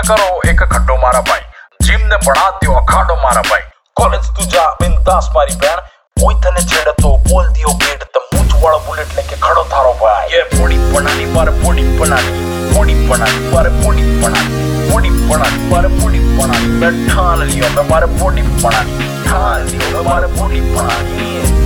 करो एक खड्डो मारा भाई, जिम ने बना दियो अखाड़ो मारा भाई। कॉलेज तू जा बिंदास मारी बहन, कोई तने छेड़े तो बोल दियो गेट, त मूंछ वाला बुलेट लेके खड़ो थारो भाई। ये बॉडी बनानी बार बॉडी बनानी, बॉडी बनानी बार बॉडी बनानी, बॉडी बनानी बार बॉडी बनानी। मैं ठान लियो मैं बार बॉडी बनानी, ठान लियो मैं बार बॉडी बनानी।